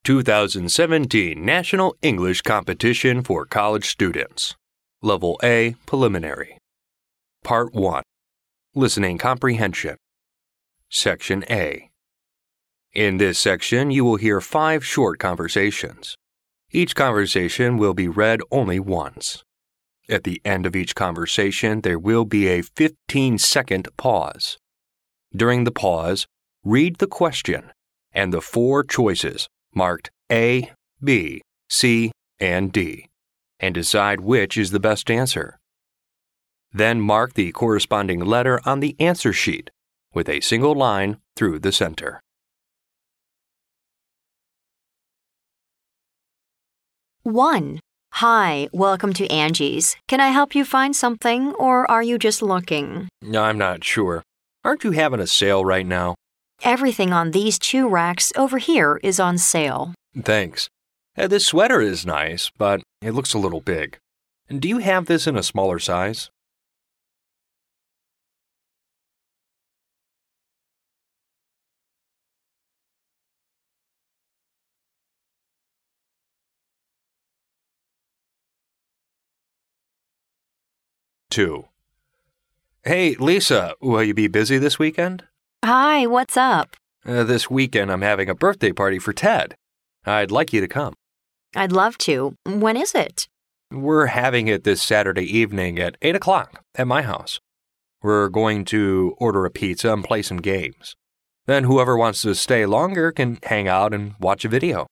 2017 National English Competition for College Students. Level A Preliminary. Part 1. Listening Comprehension. Section A. In this section, you will hear 5 short conversations. Each conversation will be read only once. At the end of each conversation, there will be a 15-second pause. During the pause, read the question and the 4 choices marked A, B, C, and D, and decide which is the best answer. Then mark the corresponding letter on the answer sheet with a single line through the center. One. Hi, welcome to Angie's. Can I help you find something, or are you just looking? I'm not sure. Aren't you having a sale right now? Everything on these 2 racks over here is on sale. Thanks. This sweater is nice, but it looks a little big. Do you have this in a smaller size? Two. Hey, Lisa, will you be busy this weekend? Hi, what's up? This weekend I'm having a birthday party for Ted. I'd like you to come. I'd love to. When is it? We're having it this Saturday evening at 8 o'clock at my house. We're going to order a pizza and play some games. Then whoever wants to stay longer can hang out and watch a video.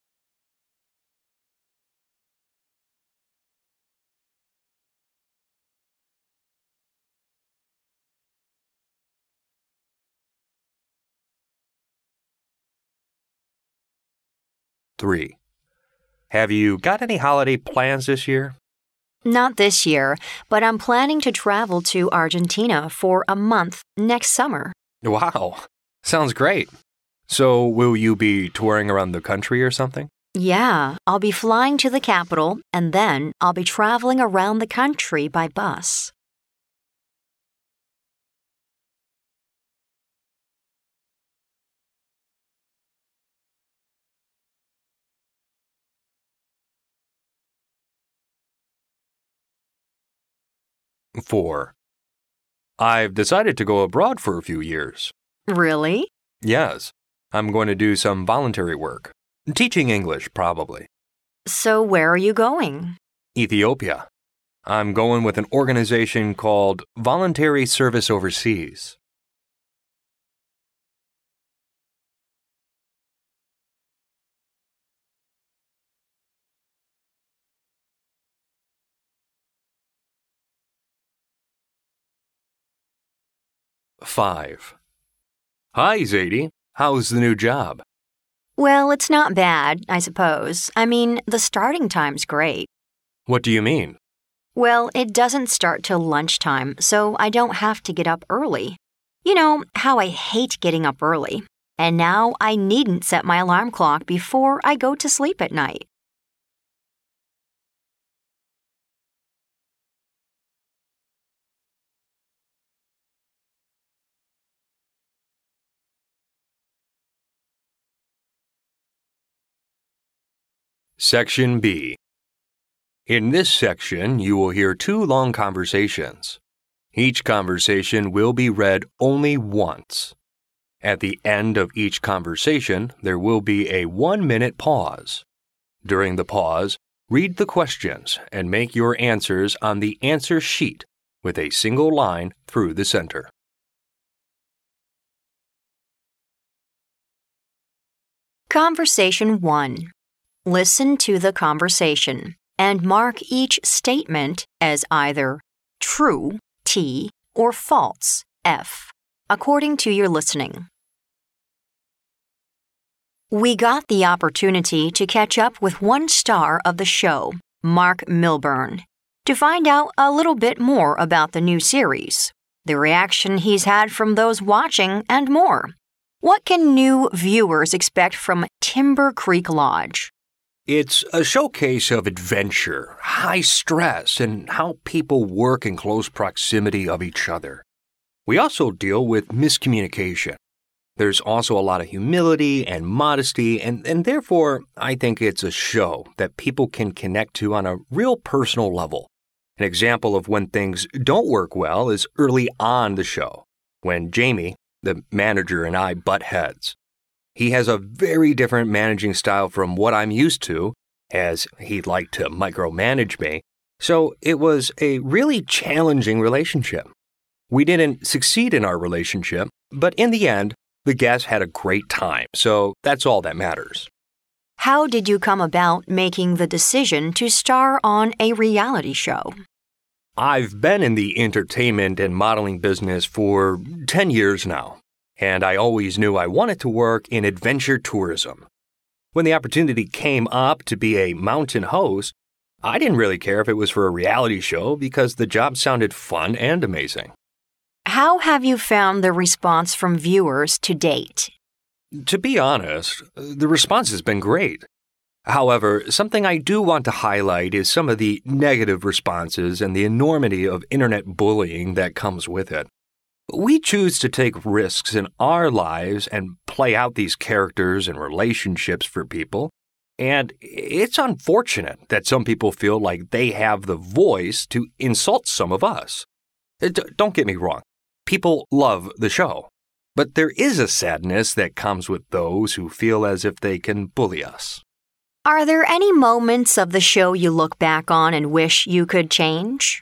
Three. Have you got any holiday plans this year? Not this year, but I'm planning to travel to Argentina for a month next summer. Wow, sounds great. So will you be touring around the country or something? Yeah, I'll be flying to the capital, and then I'll be traveling around the country by bus. Four. I've decided to go abroad for a few years. Really? Yes. I'm going to do some voluntary work. Teaching English, probably. So where are you going? Ethiopia. I'm going with an organization called Voluntary Service Overseas. Five. Hi, Zadie. How's the new job? Well, it's not bad, I suppose. I mean, the starting time's great. What do you mean? Well, it doesn't start till lunchtime, so I don't have to get up early. You know how I hate getting up early. And now I needn't set my alarm clock before I go to sleep at night. Section B. In this section, you will hear 2 long conversations. Each conversation will be read only once. At the end of each conversation, there will be a 1-minute pause. During the pause, read the questions and make your answers on the answer sheet with a single line through the center. Conversation 1. Listen to the conversation and mark each statement as either true, T, or false, F, according to your listening. We got the opportunity to catch up with one star of the show, Mark Milburn, to find out a little bit more about the new series, the reaction he's had from those watching, and more. What can new viewers expect from Timber Creek Lodge? It's a showcase of adventure, high stress, and how people work in close proximity of each other. We also deal with miscommunication. There's also a lot of humility and modesty, and therefore, I think it's a show that people can connect to on a real personal level. An example of when things don't work well is early on the show, when Jamie, the manager, and I butt heads. He has a very different managing style from what I'm used to, as he'd like to micromanage me, so it was a really challenging relationship. We didn't succeed in our relationship, but in the end, the guests had a great time, so that's all that matters. How did you come about making the decision to star on a reality show? I've been in the entertainment and modeling business for 10 years now, and I always knew I wanted to work in adventure tourism. When the opportunity came up to be a mountain host, I didn't really care if it was for a reality show because the job sounded fun and amazing. How have you found the response from viewers to date? To be honest, the response has been great. However, something I do want to highlight is some of the negative responses and the enormity of internet bullying that comes with it. We choose to take risks in our lives and play out these characters and relationships for people, and it's unfortunate that some people feel like they have the voice to insult some of us. Don't get me wrong, people love the show, but there is a sadness that comes with those who feel as if they can bully us. Are there any moments of the show you look back on and wish you could change?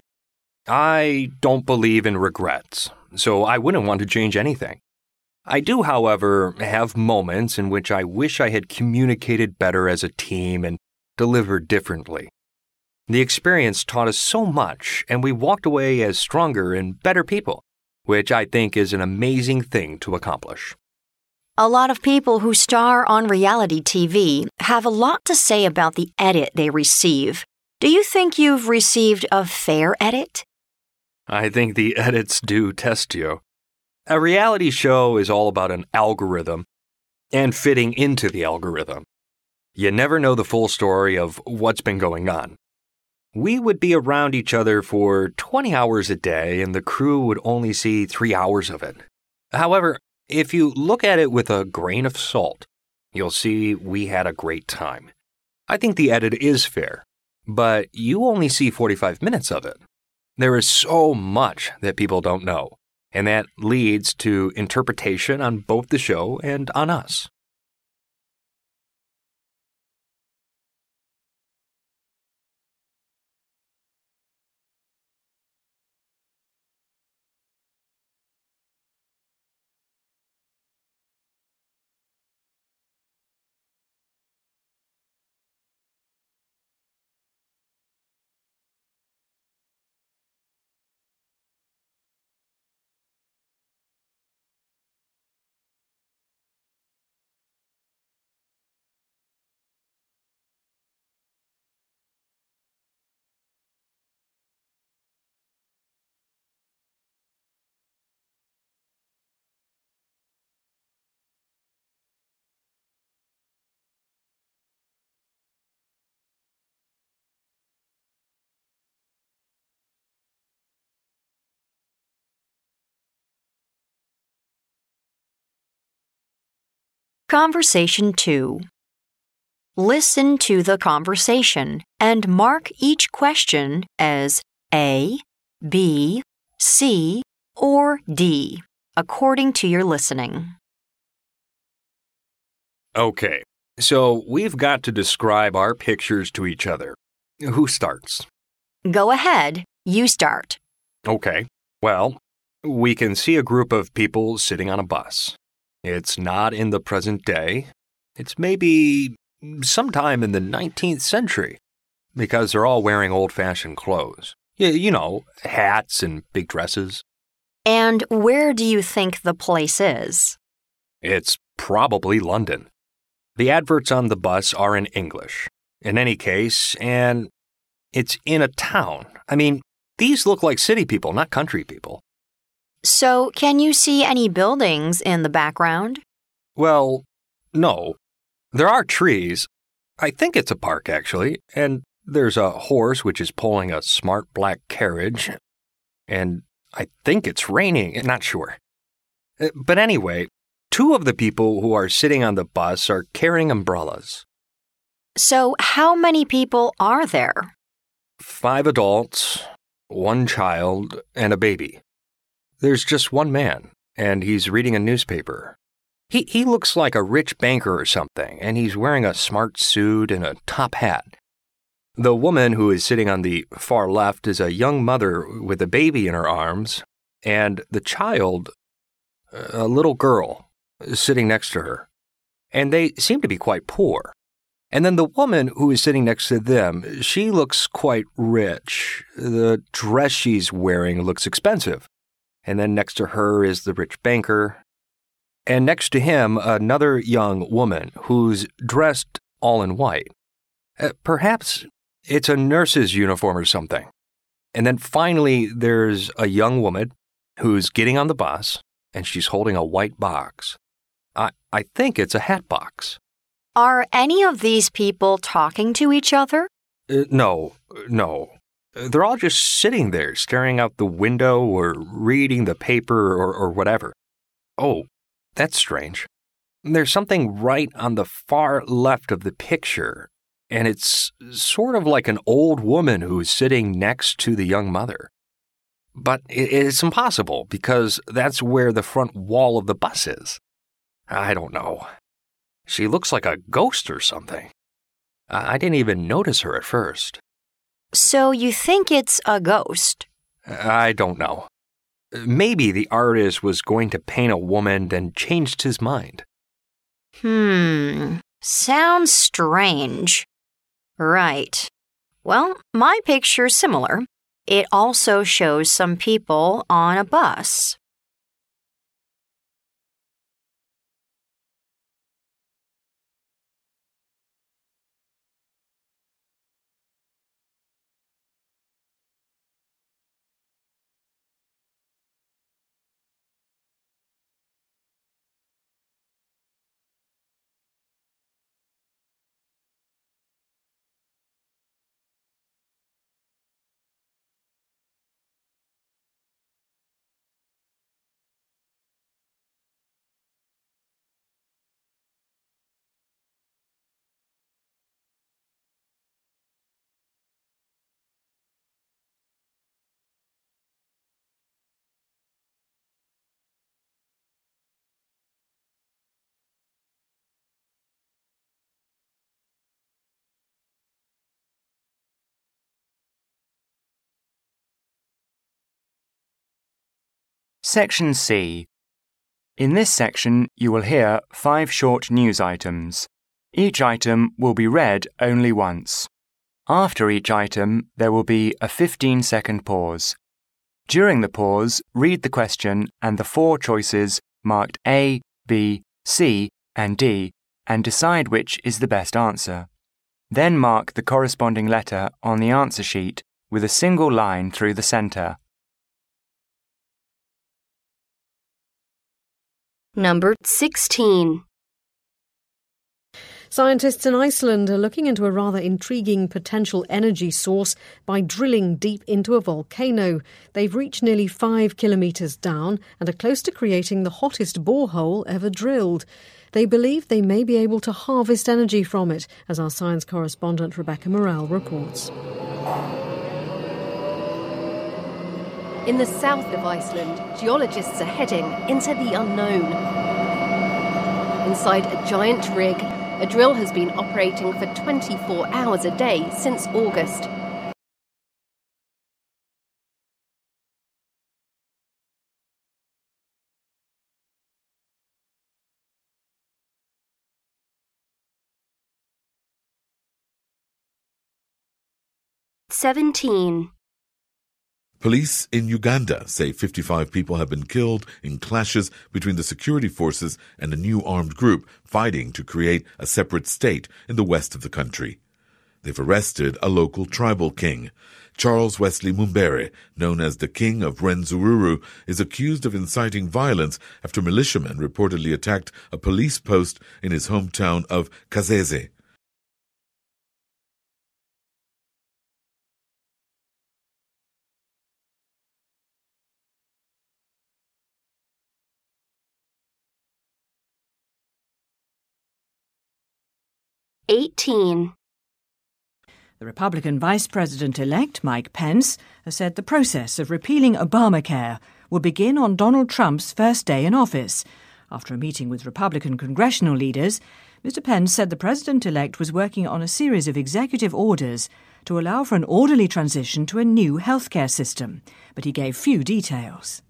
I don't believe in regrets, so I wouldn't want to change anything. I do, however, have moments in which I wish I had communicated better as a team and delivered differently. The experience taught us so much, and we walked away as stronger and better people, which I think is an amazing thing to accomplish. A lot of people who star on reality TV have a lot to say about the edit they receive. Do you think you've received a fair edit? I think the edits do test you. A reality show is all about an algorithm and fitting into the algorithm. You never know the full story of what's been going on. We would be around each other for 20 hours a day, and the crew would only see 3 hours of it. However, if you look at it with a grain of salt, you'll see we had a great time. I think the edit is fair, but you only see 45 minutes of it. There is so much that people don't know, and that leads to interpretation on both the show and on us. Conversation 2. Listen to the conversation and mark each question as A, B, C, or D, according to your listening. Okay, so we've got to describe our pictures to each other. Who starts? Go ahead, you start. Okay, well, we can see a group of people sitting on a bus. It's not in the present day. It's maybe sometime in the 19th century, because they're all wearing old-fashioned clothes. You know, hats and big dresses. And where do you think the place is? It's probably London. The adverts on the bus are in English. In any case, and it's in a town. I mean, these look like city people, not country people. So, can you see any buildings in the background? Well, no. There are trees. I think it's a park, actually. And there's a horse which is pulling a smart black carriage. And I think it's raining. Not sure. But anyway, Two of the people who are sitting on the bus are carrying umbrellas. So, how many people are there? 5 adults, 1 child, and a baby. There's just one man, and he's reading a newspaper. He looks like a rich banker or something, and he's wearing a smart suit and a top hat. The woman who is sitting on the far left is a young mother with a baby in her arms, and the child, a little girl, is sitting next to her. And they seem to be quite poor. And then the woman who is sitting next to them, she looks quite rich. The dress she's wearing looks expensive. And then next to her is the rich banker. And next to him, another young woman who's dressed all in white. Perhaps it's a nurse's uniform or something. And then finally, there's a young woman who's getting on the bus, and she's holding a white box. I think it's a hat box. Are any of these people talking to each other? No. They're all just sitting there, staring out the window or reading the paper or whatever. Oh, that's strange. There's something right on the far left of the picture, and it's sort of like an old woman who's sitting next to the young mother. But it's impossible because that's where the front wall of the bus is. I don't know. She looks like a ghost or something. I didn't even notice her at first. So you think it's a ghost? I don't know. Maybe the artist was going to paint a woman, then changed his mind. Sounds strange. Right. Well, my picture's similar. It also shows some people on a bus. Section C. In this section, you will hear 5 short news items. Each item will be read only once. After each item, there will be a 15-second pause. During the pause, read the question and the 4 choices marked A, B, C, and D, and decide which is the best answer. Then mark the corresponding letter on the answer sheet with a single line through the centre. Number 16. Scientists in Iceland are looking into a rather intriguing potential energy source by drilling deep into a volcano. They've reached nearly 5 kilometres down and are close to creating the hottest borehole ever drilled. They believe they may be able to harvest energy from it, as our science correspondent Rebecca Morrell reports. In the south of Iceland, geologists are heading into the unknown. Inside a giant rig, a drill has been operating for 24 hours a day since August. Police in Uganda say 55 people have been killed in clashes between the security forces and a new armed group fighting to create a separate state in the west of the country. They've arrested a local tribal king. Charles Wesley Mumbere, known as the King of Rwenzururu, is accused of inciting violence after militiamen reportedly attacked a police post in his hometown of Kazeze. 18. The Republican Vice President-elect, Mike Pence, has said the process of repealing Obamacare will begin on Donald Trump's first day in office. After a meeting with Republican congressional leaders, Mr. Pence said the president-elect was working on a series of executive orders to allow for an orderly transition to a new healthcare system, but he gave few details.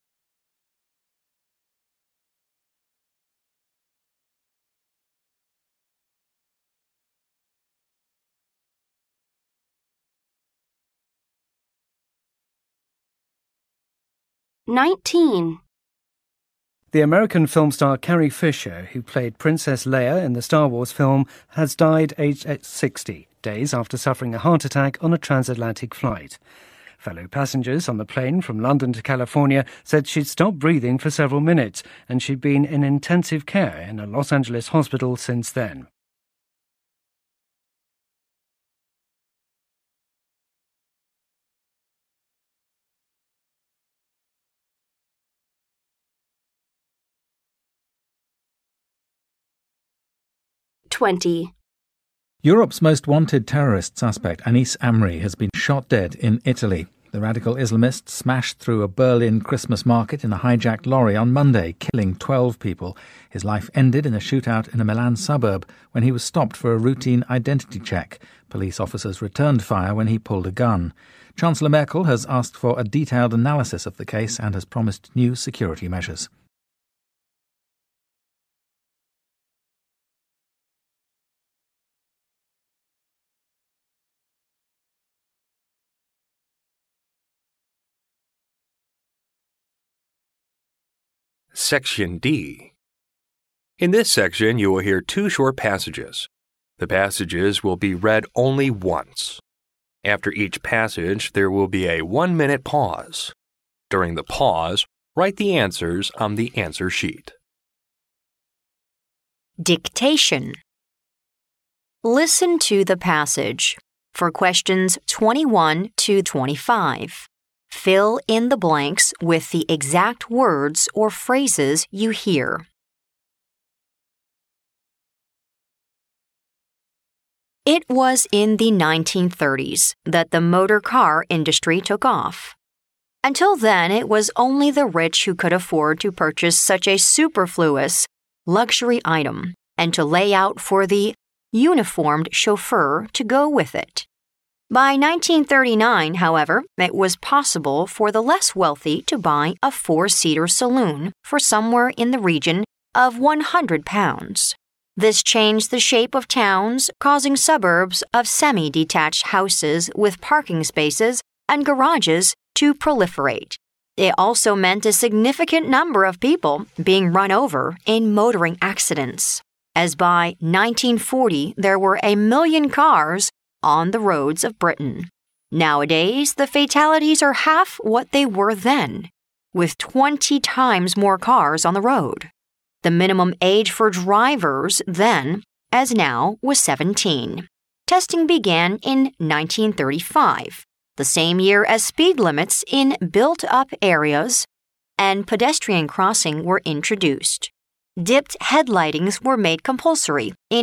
$19. The American film star Carrie Fisher, who played Princess Leia in the Star Wars film, has died aged 60, days after suffering a heart attack on a transatlantic flight. Fellow passengers on the plane from London to California said she'd stopped breathing for several minutes and she'd been in intensive care in a Los Angeles hospital since then. $20. Europe's most wanted terrorist suspect, Anis Amri, has been shot dead in Italy. The radical Islamist smashed through a Berlin Christmas market in a hijacked lorry on Monday, killing 12 people. His life ended in a shootout in a Milan suburb when he was stopped for a routine identity check. Police officers returned fire when he pulled a gun. Chancellor Merkel has asked for a detailed analysis of the case and has promised new security measures. Section D. In this section, you will hear two short passages. The passages will be read only once. After each passage, there will be a 1-minute pause. During the pause, write the answers on the answer sheet. Dictation. Listen to the passage. For questions 21 to 25. Fill in the blanks with the exact words or phrases you hear. It was in the 1930s that the motor car industry took off. Until then, it was only the rich who could afford to purchase such a superfluous luxury item and to lay out for the uniformed chauffeur to go with it. By 1939, however, it was possible for the less wealthy to buy a 4-seater saloon for somewhere in the region of £100. This changed the shape of towns, causing suburbs of semi-detached houses with parking spaces and garages to proliferate. It also meant a significant number of people being run over in motoring accidents, as by 1940 there were 1 million cars on the roads of Britain. Nowadays, the fatalities are half what they were then, with 20 times more cars on the road. The minimum age for drivers then, as now, was 17. Testing began in 1935, the same year as speed limits in built-up areas and pedestrian crossing were introduced. Dipped headlightings were made compulsory in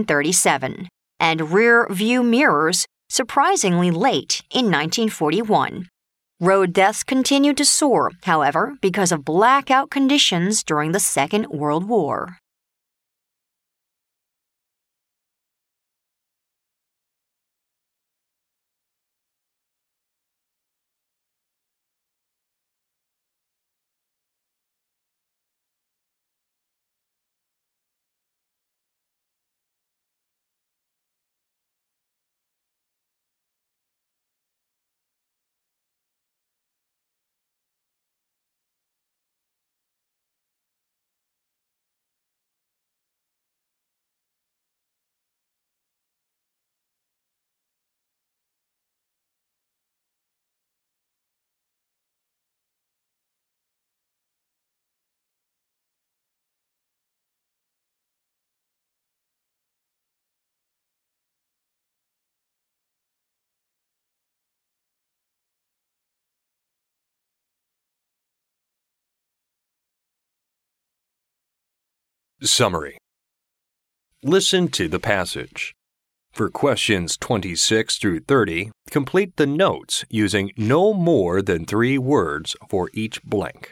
1937. And rear-view mirrors surprisingly late in 1941. Road deaths continued to soar, however, because of blackout conditions during the Second World War. Summary. Listen to the passage. For questions 26 through 30, complete the notes using no more than 3 words for each blank.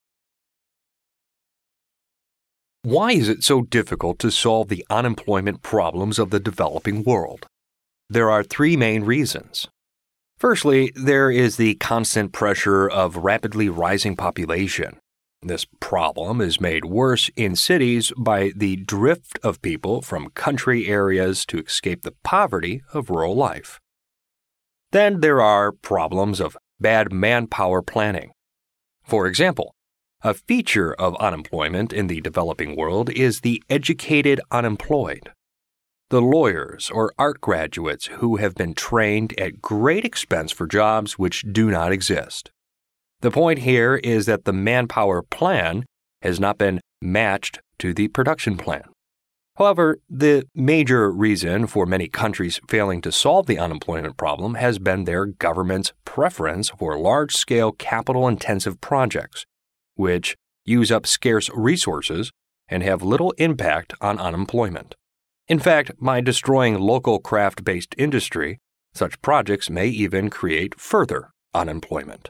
Why is it so difficult to solve the unemployment problems of the developing world? There are 3 main reasons. Firstly, there is the constant pressure of rapidly rising population. This problem is made worse in cities by the drift of people from country areas to escape the poverty of rural life. Then there are problems of bad manpower planning. For example, a feature of unemployment in the developing world is the educated unemployed. The lawyers or art graduates who have been trained at great expense for jobs which do not exist. The point here is that the manpower plan has not been matched to the production plan. However, the major reason for many countries failing to solve the unemployment problem has been their government's preference for large-scale capital-intensive projects, which use up scarce resources and have little impact on unemployment. In fact, by destroying local craft-based industry, such projects may even create further unemployment.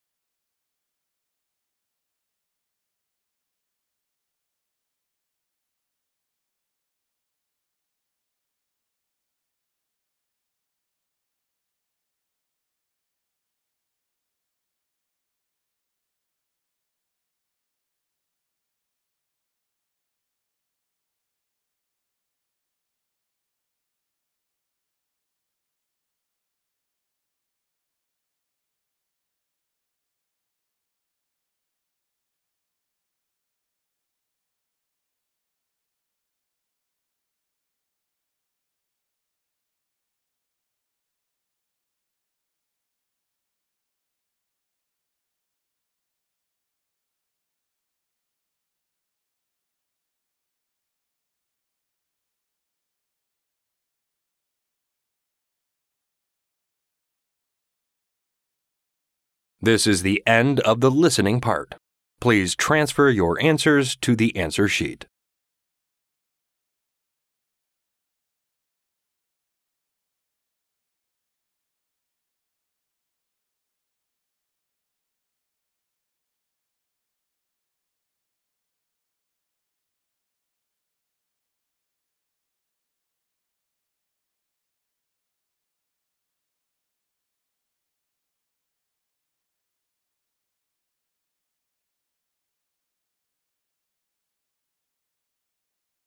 This is the end of the listening part. Please transfer your answers to the answer sheet.